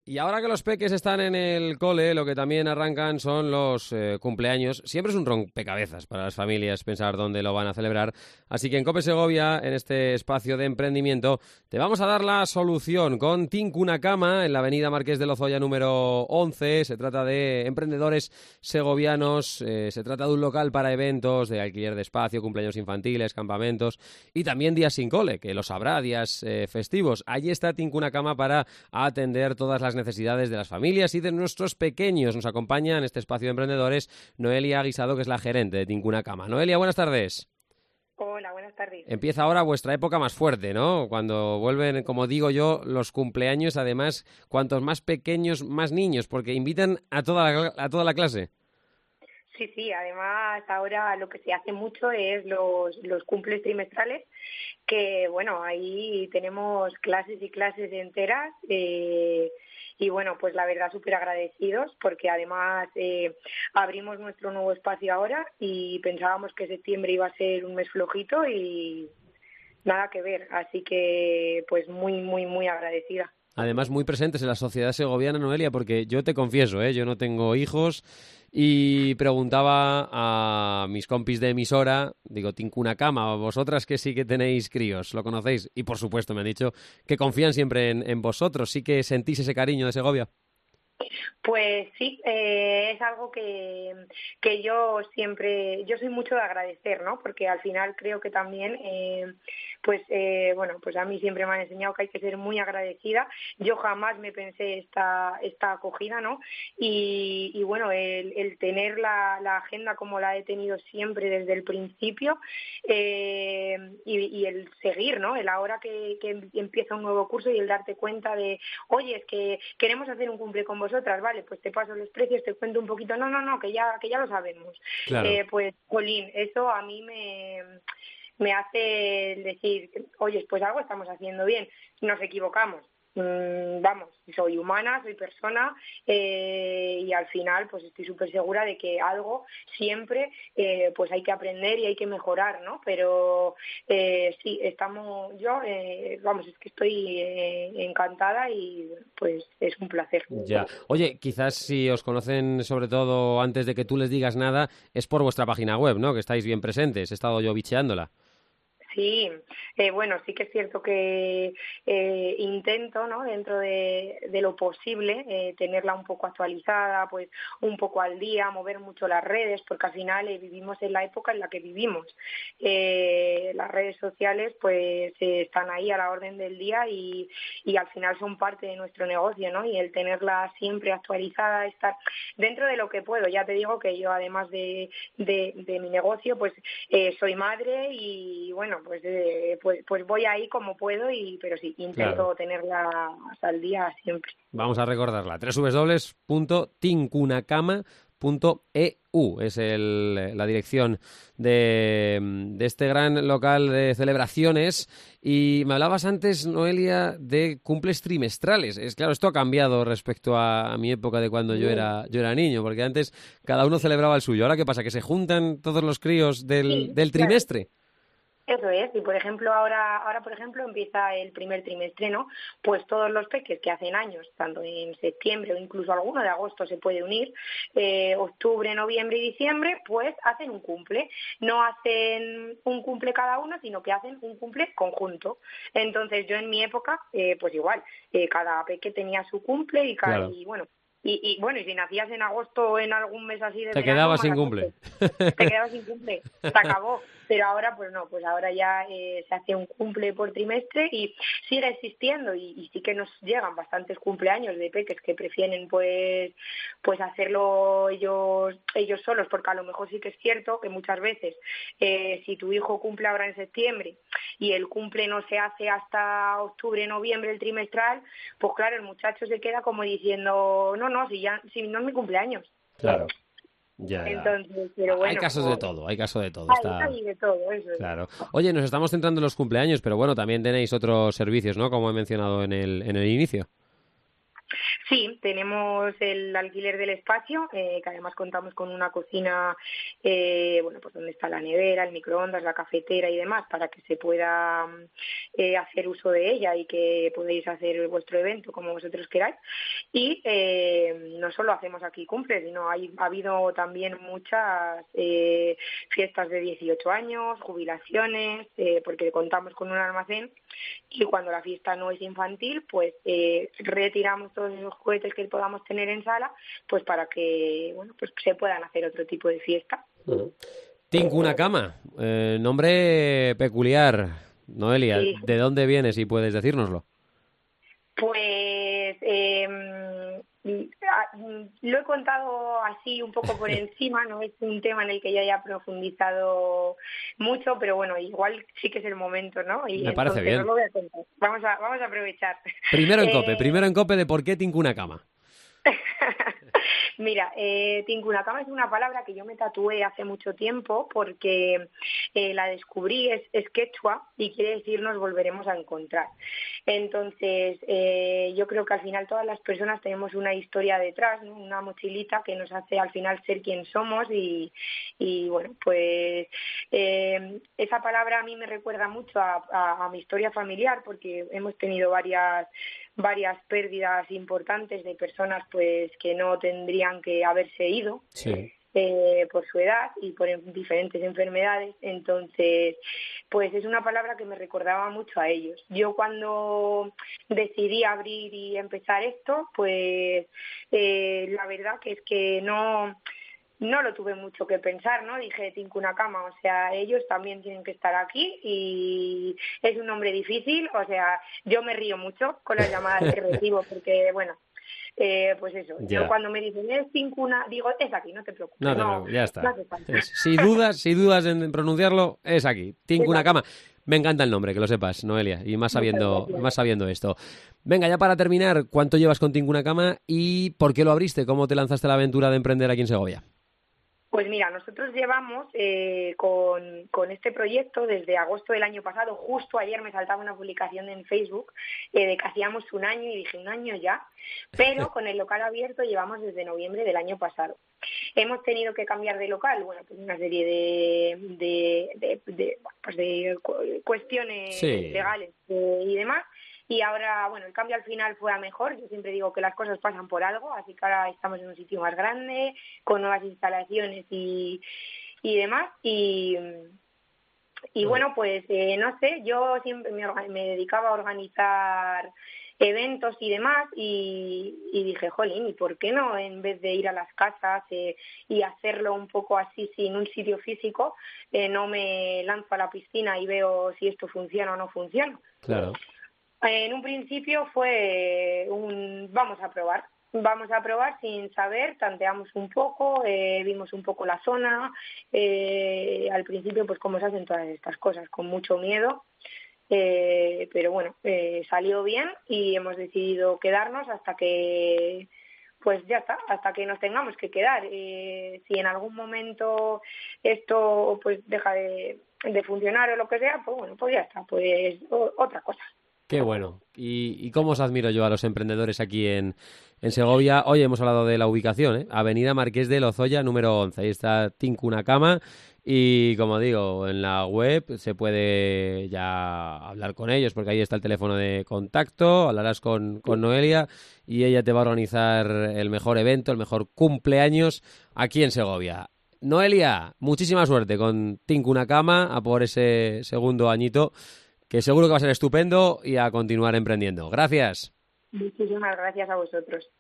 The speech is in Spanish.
Y ahora que los peques están en el cole, lo que también arrancan son los cumpleaños. Siempre es un rompecabezas para las familias pensar dónde lo van a celebrar. Así que en COPE Segovia, en este espacio de emprendimiento, te vamos a dar la solución con Tincuna Cama en la avenida Marqués de Lozoya número 11. Se trata de emprendedores segovianos, se trata de un local para eventos, de alquiler de espacio, cumpleaños infantiles, campamentos y también días sin cole, que los habrá, días festivos. Allí está Tincuna Cama para atender todas las necesidades de las familias y de nuestros pequeños. Nos acompaña en este espacio de emprendedores Noelia Guisado, que es la gerente de Tincuna Cama. Noelia, buenas tardes. Hola, buenas tardes. Empieza ahora vuestra época más fuerte, ¿no? Cuando vuelven, como digo yo, los cumpleaños, además, cuantos más pequeños, más niños, porque invitan a toda la clase. Sí, además ahora lo que se hace mucho es los cumples trimestrales, que bueno, ahí tenemos clases y clases enteras y bueno, pues la verdad súper agradecidos porque además abrimos nuestro nuevo espacio ahora y pensábamos que septiembre iba a ser un mes flojito y nada que ver, así que pues muy agradecida. Además, muy presentes en la sociedad segoviana, Noelia, porque yo te confieso, yo no tengo hijos y preguntaba a mis compis de emisora, digo, Tincuna Cama, vosotras que sí que tenéis críos, ¿lo conocéis? Y por supuesto me han dicho que confían siempre en vosotros, ¿sí que sentís ese cariño de Segovia? Pues sí, es algo que yo siempre, yo soy mucho de agradecer, ¿no? Porque al final creo que también, bueno, pues a mí siempre me han enseñado que hay que ser muy agradecida. Yo jamás me pensé esta acogida, ¿no? Y bueno, el tener la agenda como la he tenido siempre desde el principio y el seguir, ¿no? El ahora que empieza un nuevo curso y el darte cuenta de, oye, es que queremos hacer un cumple con vosotras, vale, pues te paso los precios, te cuento un poquito, no, que ya lo sabemos. Claro. Pues, jolín, eso a mí me hace decir, oye, pues algo estamos haciendo bien, nos equivocamos. Vamos, soy humana, soy persona y al final pues estoy súper segura de que algo siempre pues hay que aprender y hay que mejorar, ¿no? Pero sí, vamos, es que estoy encantada y pues es un placer. Ya. Oye, quizás si os conocen sobre todo antes de que tú les digas nada, es por vuestra página web, ¿no? Que estáis bien presentes, he estado yo bicheándola. Sí, bueno, sí que es cierto que intento, ¿no? Dentro de lo posible, tenerla un poco actualizada, pues un poco al día, mover mucho las redes, porque al final vivimos en la época en la que vivimos. Las redes sociales, pues están ahí a la orden del día y al final son parte de nuestro negocio, ¿no? Y el tenerla siempre actualizada, estar dentro de lo que puedo. Ya te digo que yo, además de mi negocio, pues soy madre y bueno, pues voy ahí como puedo, pero sí, intento tenerla al día siempre. Vamos a recordarla, www.tincunacama.eu es la dirección de este gran local de celebraciones. Y me hablabas antes, Noelia, de cumples trimestrales. Claro, esto ha cambiado respecto a mi época de cuando yo era niño, porque antes cada uno celebraba el suyo. ¿Ahora qué pasa? ¿Que se juntan todos los críos del trimestre? Claro. Eso es, y por ejemplo ahora por ejemplo empieza el primer trimestre, ¿no? Pues todos los peques que hacen años, tanto en septiembre o incluso alguno de agosto se puede unir, octubre, noviembre y diciembre, pues hacen un cumple. No hacen un cumple cada uno, sino que hacen un cumple conjunto. Entonces yo en mi época, pues igual, cada peque tenía su cumple y bueno. Y bueno, y si nacías en agosto o en algún mes así de te verano, quedabas sin cumple. Te quedabas sin cumple, se acabó. Pero ahora pues no, pues ahora ya se hace un cumple por trimestre y sigue existiendo y sí que nos llegan bastantes cumpleaños de peques que prefieren pues hacerlo ellos solos, porque a lo mejor sí que es cierto que muchas veces si tu hijo cumple ahora en septiembre y el cumple no se hace hasta octubre, noviembre, el trimestral, pues claro, el muchacho se queda como diciendo, no, si no es mi cumpleaños. Claro. Ya. Entonces, pero bueno, hay casos de todo. Hay de todo, eso. Claro. Oye, nos estamos centrando en los cumpleaños, pero bueno, también tenéis otros servicios, ¿no? Como he mencionado en el inicio. Sí, tenemos el alquiler del espacio, que además contamos con una cocina bueno, pues donde está la nevera, el microondas, la cafetera y demás, para que se pueda hacer uso de ella y que podéis hacer vuestro evento como vosotros queráis. Y no solo hacemos aquí cumples, sino ha habido también muchas fiestas de 18 años, jubilaciones, porque contamos con un almacén, y cuando la fiesta no es infantil, pues retiramos todos esos juguetes que podamos tener en sala, pues para que, bueno, pues se puedan hacer otro tipo de fiesta. Tincuna Cama, nombre peculiar. Noelia, Sí. ¿de dónde vienes si puedes decírnoslo? Pues lo he contado así un poco por encima, no es un tema en el que yo haya profundizado mucho, pero bueno, igual sí que es el momento, ¿no? Y Me parece entonces bien. os lo voy a contar. Vamos a aprovechar. Primero en COPE de por qué Tincuna Cama. Mira, Tincuna Cama es una palabra que yo me tatué hace mucho tiempo porque la descubrí, es quechua y quiere decir nos volveremos a encontrar. Entonces, yo creo que al final todas las personas tenemos una historia detrás, ¿no? Una mochilita que nos hace al final ser quien somos y bueno, pues esa palabra a mí me recuerda mucho a mi historia familiar porque hemos tenido varias pérdidas importantes de personas pues que no tendrían que haberse ido. Sí. Por su edad y por diferentes enfermedades. Entonces, pues es una palabra que me recordaba mucho a ellos. Yo cuando decidí abrir y empezar esto, pues la verdad que es que no lo tuve mucho que pensar, ¿no? Dije Tincuna Cama, o sea, ellos también tienen que estar aquí y es un nombre difícil, o sea, yo me río mucho con las llamadas que recibo porque, bueno, pues eso, Ya. yo cuando me dicen es Tincuna, digo, es aquí, no te preocupes. No te preocupes, ya está. No hace falta. Si dudas en pronunciarlo, es aquí. Tincuna Cama. Me encanta el nombre, que lo sepas, Noelia, y más sabiendo esto. Venga, ya para terminar, ¿cuánto llevas con Tincuna Cama y por qué lo abriste? ¿Cómo te lanzaste a la aventura de emprender aquí en Segovia? Pues mira, nosotros llevamos con este proyecto desde agosto del año pasado. Justo ayer me saltaba una publicación en Facebook de que hacíamos un año y dije, un año ya, pero con el local abierto llevamos desde noviembre del año pasado. Hemos tenido que cambiar de local, bueno, pues una serie de cuestiones legales y demás. Y ahora, bueno, el cambio al final fue a mejor. Yo siempre digo que las cosas pasan por algo, así que ahora estamos en un sitio más grande, con nuevas instalaciones y demás. Y bueno, pues no sé, yo siempre me dedicaba a organizar eventos y demás y dije, jolín, ¿y por qué no en vez de ir a las casas y hacerlo un poco así sin un sitio físico, no me lanzo a la piscina y veo si esto funciona o no funciona? Claro. En un principio fue vamos a probar sin saber, tanteamos un poco, vimos un poco la zona, al principio pues como se hacen todas estas cosas, con mucho miedo, pero bueno, salió bien y hemos decidido quedarnos hasta que pues ya está, hasta que nos tengamos que quedar. Si en algún momento esto pues deja de funcionar o lo que sea, pues bueno, pues ya está, pues otra cosa. Qué bueno. ¿Y cómo os admiro yo a los emprendedores aquí en Segovia? Hoy hemos hablado de la ubicación, Avenida Marqués de Lozoya, número 11. Ahí está Tincuna Cama y, como digo, en la web se puede ya hablar con ellos porque ahí está el teléfono de contacto, hablarás con Noelia y ella te va a organizar el mejor evento, el mejor cumpleaños aquí en Segovia. Noelia, muchísima suerte con Tincuna Cama a por ese segundo añito, que seguro que va a ser estupendo y a continuar emprendiendo. Gracias. Muchísimas gracias a vosotros.